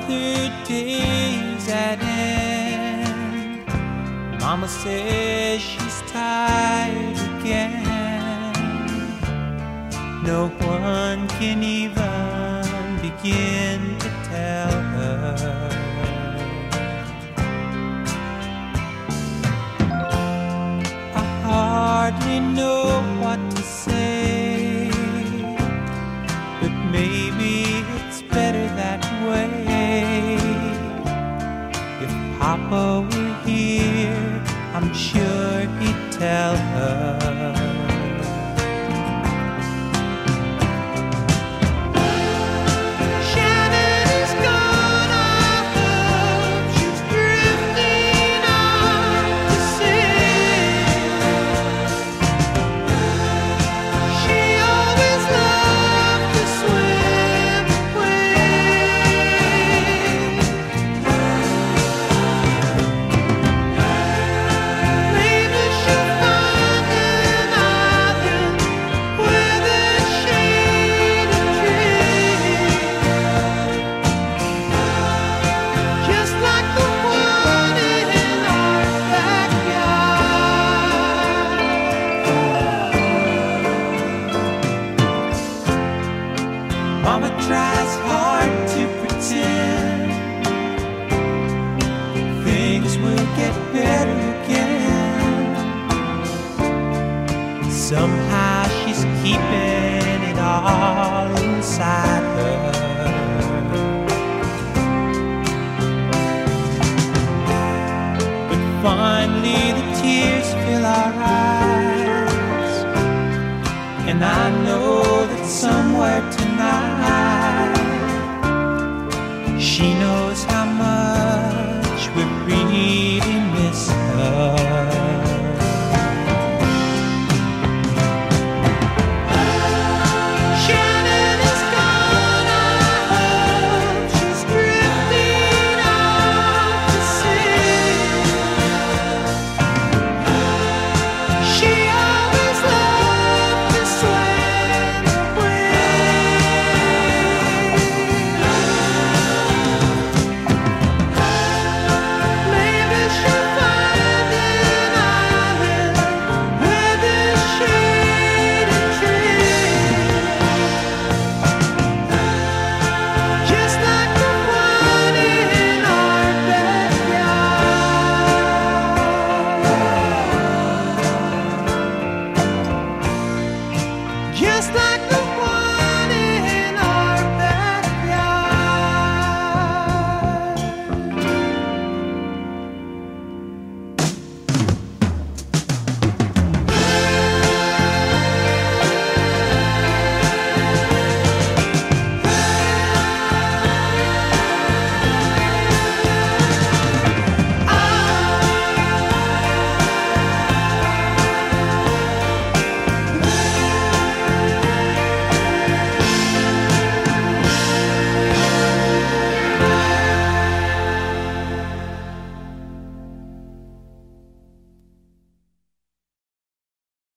another day's at end. Mama says she's tired again. No one can even begin to tell her. I hardly know what to say, but maybe it's better that way. If Papa were here, I'm sure he'd tell her. Mama tries hard to pretend things will get better again. Somehow she's keeping it all inside her. But finally the tears fill our eyes, and I know that somewhere tonight